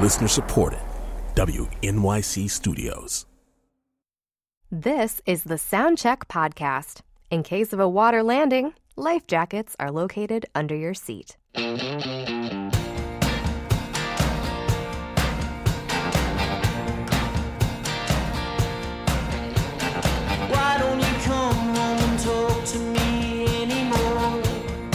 Listener supported. WNYC Studios. This is the Soundcheck Podcast. In case of a water landing, life jackets are located under your seat. Why don't you come home and talk to me anymore?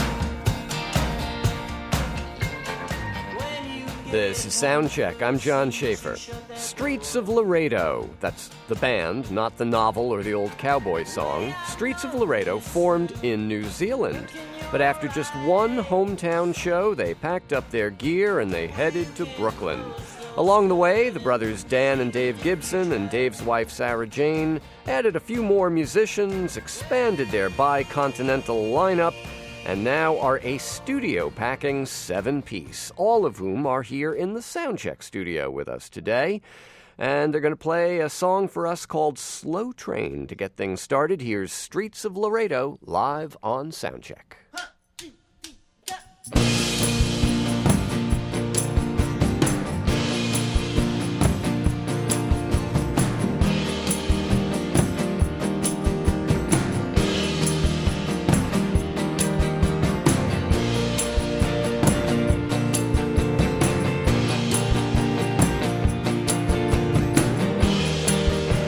This is Soundcheck. I'm John Schaefer. Streets of Laredo. That's the band, not the novel or the old cowboy song. Streets of Laredo formed in New Zealand. But after just one hometown show, they packed up their gear and they headed to Brooklyn. Along the way, the brothers Dan and Dave Gibson and Dave's wife Sarah Jane added a few more musicians, expanded their bi-continental lineup, and now are a studio-packing 7-piece, all of whom are here in the Soundcheck studio with us today. And they're going to play a song for us called Slow Train. To get things started, here's Streets of Laredo live on Soundcheck.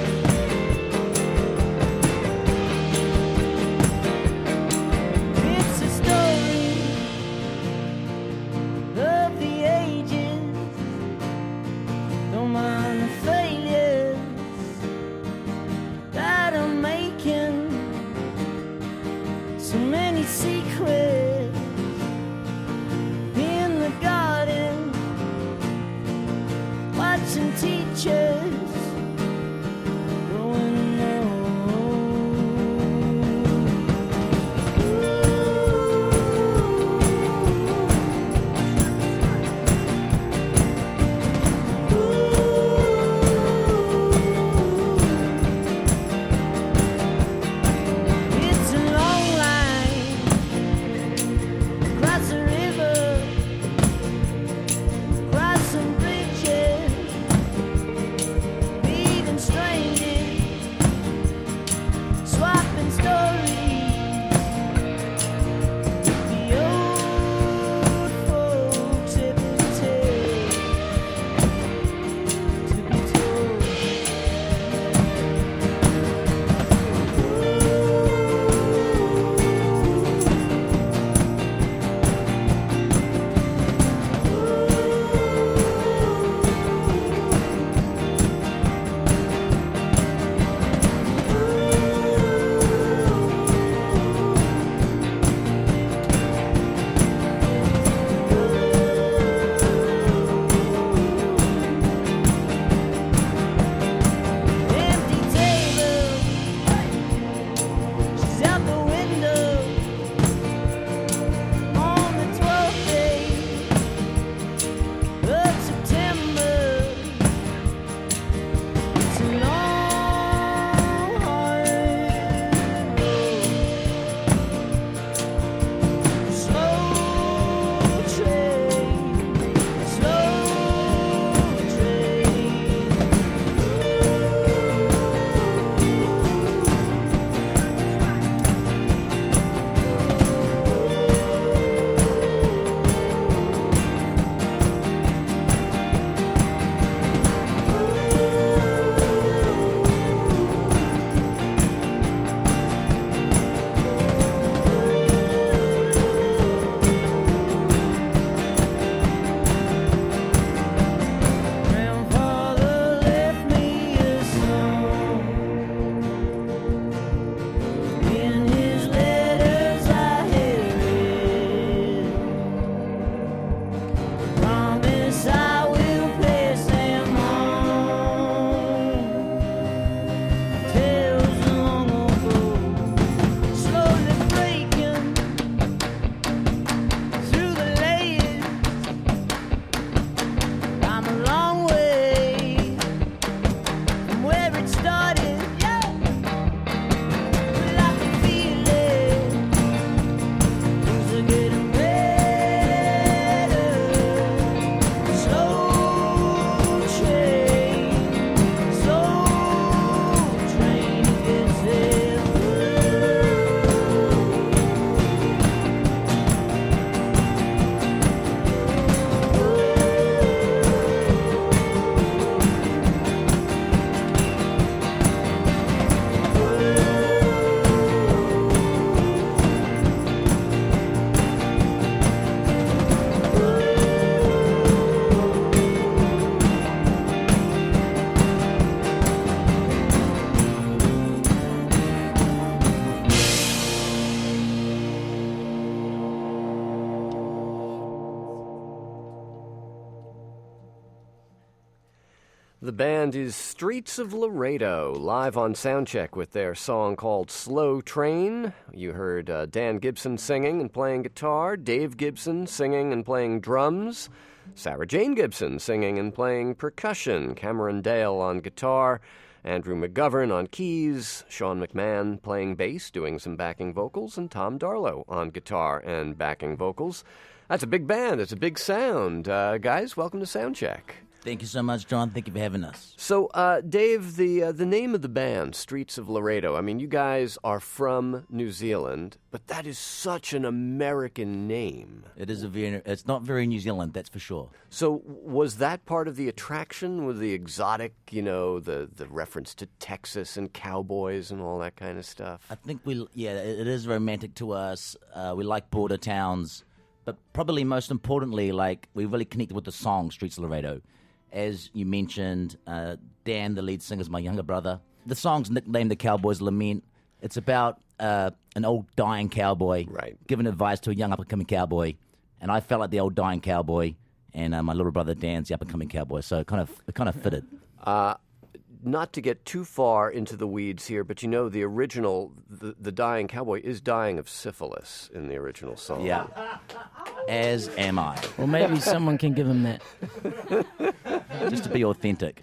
It's The band is Streets of Laredo, live on Soundcheck with their song called Slow Train. You heard Dan Gibson singing and playing guitar, Dave Gibson singing and playing drums, Sarah Jane Gibson singing and playing percussion, Cameron Dale on guitar, Andrew McGovern on keys, Sean McMahon playing bass, doing some backing vocals, and Tom Darlow on guitar and backing vocals. That's a big band. It's a big sound. Guys, welcome to Soundcheck. Thank you so much, John. Thank you for having us. So, Dave, the name of the band, Streets of Laredo, I mean, you guys are from New Zealand, but that is such an American name. It is it's not very New Zealand, that's for sure. So, was that part of the attraction with the exotic, the reference to Texas and cowboys and all that kind of stuff? I think it is romantic to us. We like border towns, but probably most importantly, we really connected with the song Streets of Laredo. As you mentioned, Dan, the lead singer, is my younger brother. The song's nicknamed The Cowboy's Lament. It's about an old dying cowboy giving advice to a young up-and-coming cowboy. And I felt like the old dying cowboy, and my little brother Dan's the up-and-coming cowboy. So it kind of fitted. Not to get too far into the weeds here, but the original, the dying cowboy is dying of syphilis in the original song. Yeah. As am I. Well, maybe someone can give him that. Just to be authentic.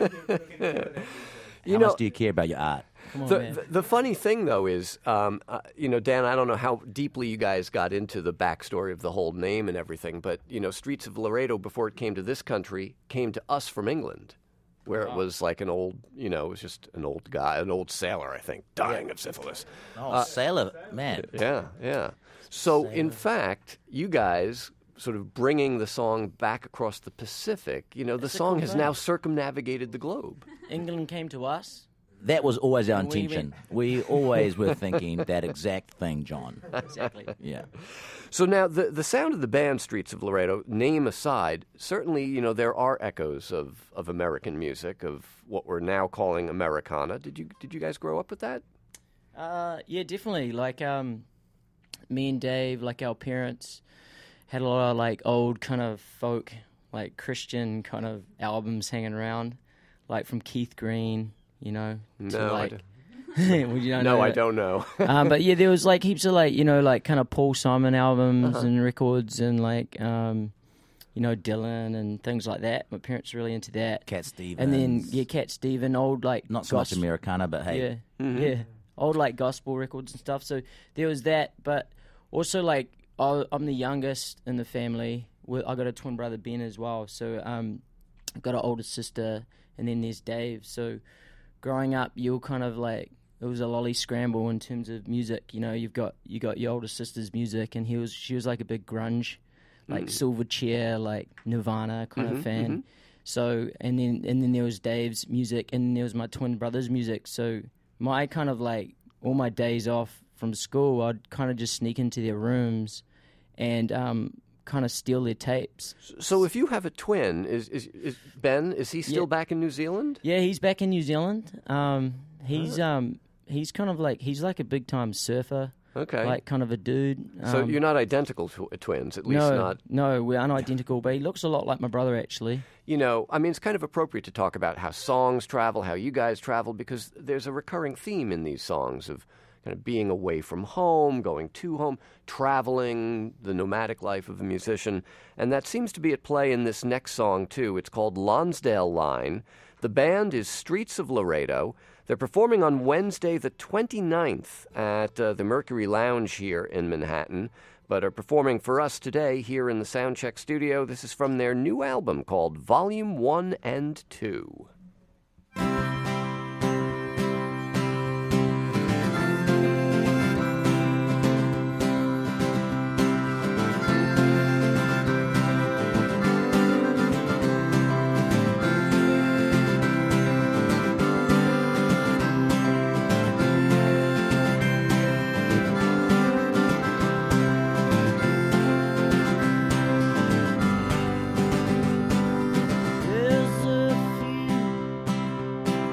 How much do you care about your art? The funny thing, though, is, Dan, I don't know how deeply you guys got into the backstory of the whole name and everything, but, Streets of Laredo, before it came to this country, came to us from England, where it was like an old, it was just an old guy, an old sailor, I think, dying of syphilis. Oh, sailor, man. Yeah. So, in fact, you guys sort of bringing the song back across the Pacific, the song has now circumnavigated the globe. England came to us. That was always our intention. We always were thinking that exact thing, John. Exactly. Yeah. So now, the sound of the band Streets of Laredo, name aside, certainly, there are echoes of American music, of what we're now calling Americana. Did you guys grow up with that? Yeah, definitely. Me and Dave, our parents had a lot of old kind of folk, Christian kind of albums hanging around, from Keith Green, No, I don't know. But yeah, there was heaps of kind of Paul Simon albums and records and Dylan and things like that. My parents were really into that. Cat Stevens. And then Cat Stevens, old not so much Americana, but hey. Yeah, old old gospel records and stuff. So there was that, but also I'm the youngest in the family. I got a twin brother Ben as well. So I've got an older sister, and then there's Dave. So growing up, you were kind of it was a lolly scramble in terms of music. You got your older sister's music, and she was a big grunge, Silverchair, Nirvana kind of fan. So and then there was Dave's music, and then there was my twin brother's music. So my kind of all my days off from school, I'd kind of just sneak into their rooms and kind of steal their tapes. So if you have a twin, is Ben, is he still back in New Zealand? Yeah, he's back in New Zealand. He's kind of he's a big time surfer. Okay. Kind of a dude. So you're not identical twins, at least not. No, we're unidentical, but he looks a lot like my brother, actually. It's kind of appropriate to talk about how songs travel, how you guys travel, because there's a recurring theme in these songs of kind of being away from home, going to home, traveling, the nomadic life of a musician. And that seems to be at play in this next song, too. It's called Lonsdale Line. The band is Streets of Laredo. They're performing on Wednesday the 29th at the Mercury Lounge here in Manhattan, but are performing for us today here in the Soundcheck studio. This is from their new album called Volume 1 and 2. There's a few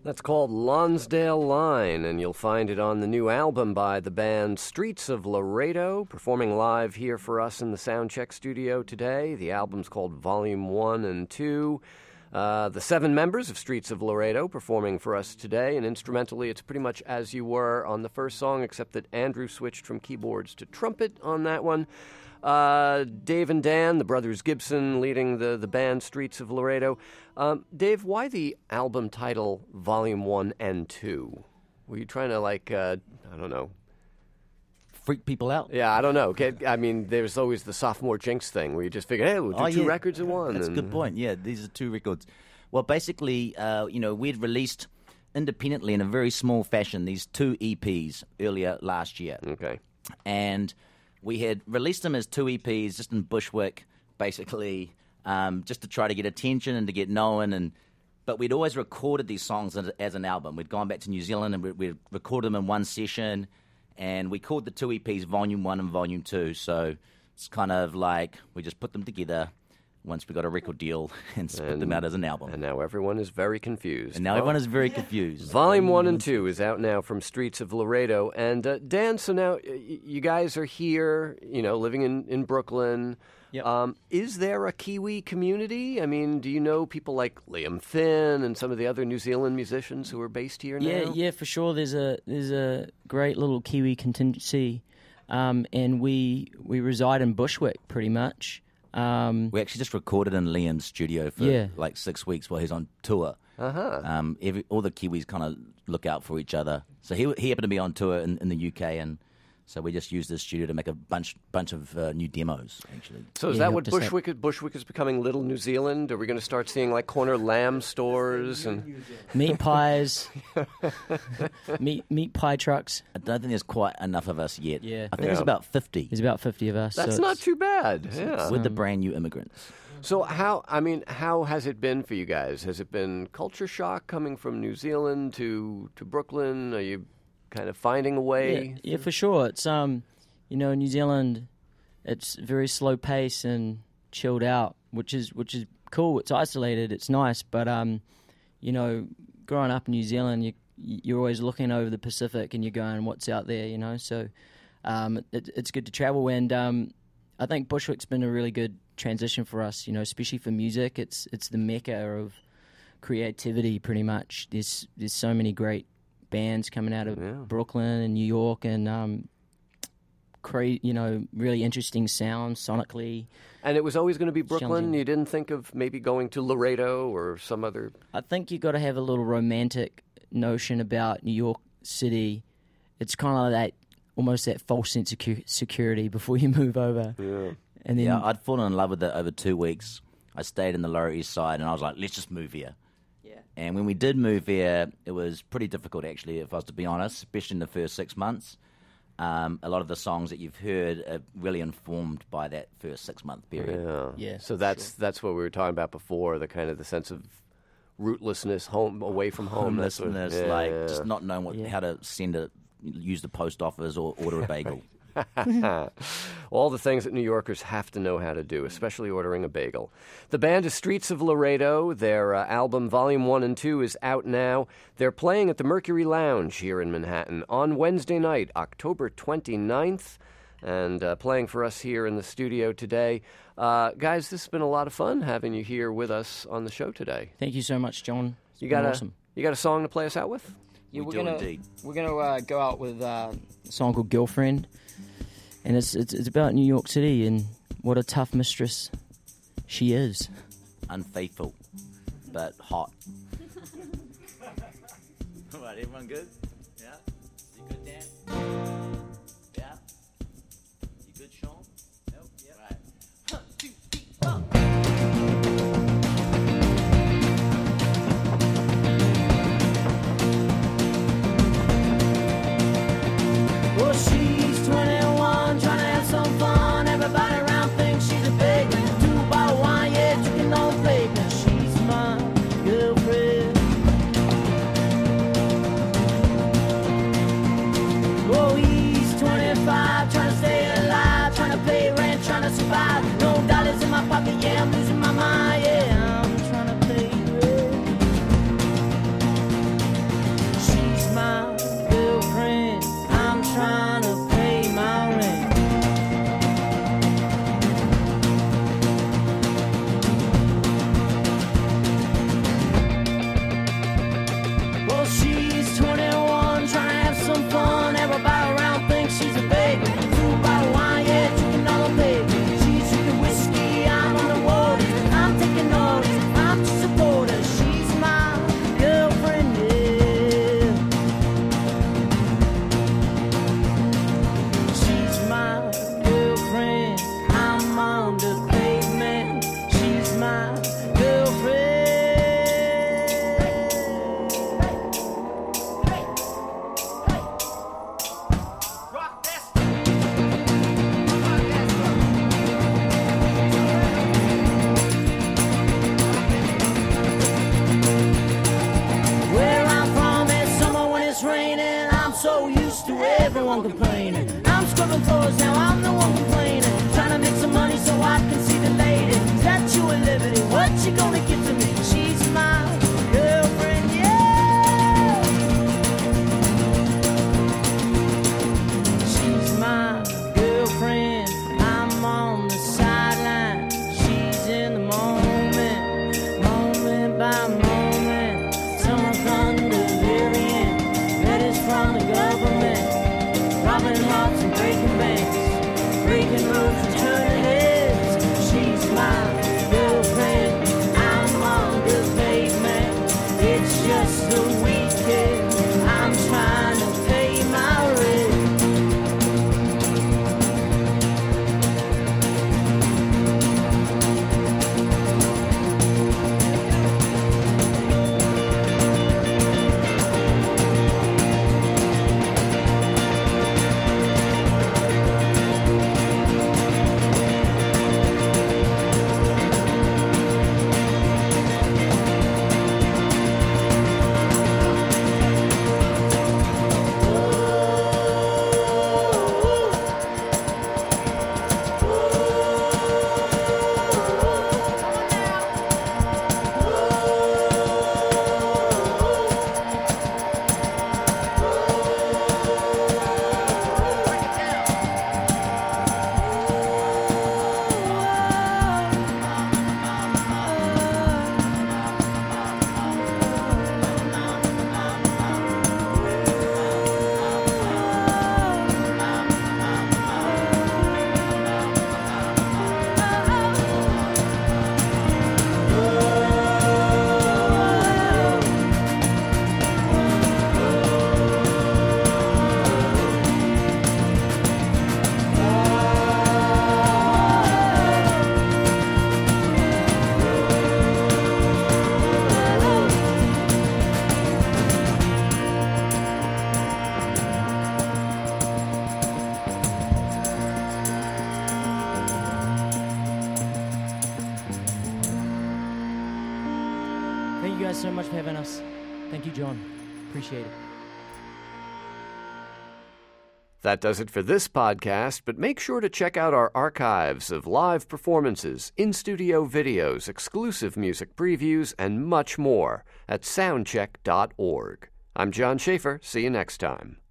That's called Lonsdale Line, and you'll find it on the new album by the band Streets of Laredo, performing live here for us in the Soundcheck studio today. The album's called Volume 1 and 2. The 7 members of Streets of Laredo performing for us today, and instrumentally it's pretty much as you were on the first song, except that Andrew switched from keyboards to trumpet on that one. Dave and Dan, the brothers Gibson, leading the band Streets of Laredo. Dave, why the album title Volume 1 and 2? Were you trying to, I don't know. Freak people out? Yeah, I don't know. I mean, there's always the sophomore jinx thing where you just figure, hey, we'll do 2 records in one. That's a good point. Yeah, these are 2 records. Well, basically, we'd released independently in a very small fashion these 2 EPs earlier last year. Okay. And we had released them as 2 EPs just in Bushwick, basically, just to try to get attention and to get known. But we'd always recorded these songs as an album. We'd gone back to New Zealand and we'd recorded them in one session. And we called the 2 EPs Volume 1 and Volume 2. So it's kind of like we just put them together once we got a record deal and split them out as an album. And now everyone is very confused. Everyone is very confused. Volume 1 and 2 is out now from Streets of Laredo. And Dan, so now you guys are here, living in Brooklyn. Yep. Is there a Kiwi community? I mean, do you know people like Liam Finn and some of the other New Zealand musicians who are based here now? Yeah, for sure. There's a great little Kiwi contingency, and we reside in Bushwick pretty much. We actually just recorded in Liam's studio for 6 weeks while he's on tour. Uh-huh. All the Kiwis kind of look out for each other. So he happened to be on tour in the UK, and so we just used this studio to make a bunch of new demos, actually. So is that what Bushwick is becoming Little New Zealand? Are we going to start seeing like corner lamb stores and meat pies, meat pie trucks? I don't think there's quite enough of us yet. Yeah. I think there's about 50. There's about 50 of us. That's not too bad. Yeah. With the brand new immigrants. So how has it been for you guys? Has it been culture shock coming from New Zealand to Brooklyn? Are you kind of finding a way? Yeah, for sure. It's New Zealand, it's very slow pace and chilled out, which is cool. It's isolated. It's nice, but growing up in New Zealand, you're always looking over the Pacific and you're going, what's out there? So it's good to travel, and I think Bushwick's been a really good transition for us. Especially for music. It's the mecca of creativity, pretty much. There's so many great bands coming out of Brooklyn and New York, and really interesting sounds sonically. And it was always going to be Brooklyn? You didn't think of maybe going to Laredo or some other? I think you've got to have a little romantic notion about New York City. It's kind of like almost that false sense of security before you move over. Yeah. And then, I'd fallen in love with it over 2 weeks. I stayed in the Lower East Side, and I was like, let's just move here. And when we did move here, it was pretty difficult, actually, if I was to be honest, especially in the first 6 months. A lot of the songs that you've heard are really informed by that first 6-month period. Yeah. So that's what we were talking about before, the kind of the sense of rootlessness, home away from home. Homelessness, just not knowing how to use the post office or order a bagel. All the things that New Yorkers have to know how to do, especially ordering a bagel. The band is Streets of Laredo. Their album Volume 1 and 2 is out now. They're playing at the Mercury Lounge here in Manhattan on Wednesday night, October 29th, and playing for us here in the studio today. Guys, this has been a lot of fun having you here with us on the show today. Thank you so much, John. You got awesome. You got a song to play us out with? Yeah, we do indeed. We're gonna go out with a song called "Girlfriend," and it's about New York City and what a tough mistress she is. Unfaithful, but hot. All right, everyone good? Yeah. You good, Dan? Yeah. You good, Sean? Nope. Yeah. Right. 1, 2, 3, 4. Well, she's 21, trying to have some fun. Everybody around thinks she's a big 2-bottle wine, yeah, drinking on fake. Now she's my girlfriend. Oh, he's 25, trying to stay alive, trying to pay rent, trying to survive. No dollars in my pocket, yeah, I'm losing my mind, yeah, I'm trying to pay rent. it's raining. I'm so used to everyone complaining. I'm scrubbing floors now, I'm the one complaining. Trying to make some money so I can see the lady. Statue of Liberty, what you gonna give to me? She's my girlfriend, yeah. She's my girlfriend. I'm on the sideline. She's in the moment, moment by moment. Someone from the very end. Letters from the government. Robbing hearts and breaking banks. Breaking roads and turning heads. She's my girlfriend. I'm on the pavement. It's just a weekend. I'm trying to pay my rent. Thank you guys so much for having us. Thank you, John. Appreciate it. That does it for this podcast, but make sure to check out our archives of live performances, in-studio videos, exclusive music previews, and much more at soundcheck.org. I'm John Schaefer. See you next time.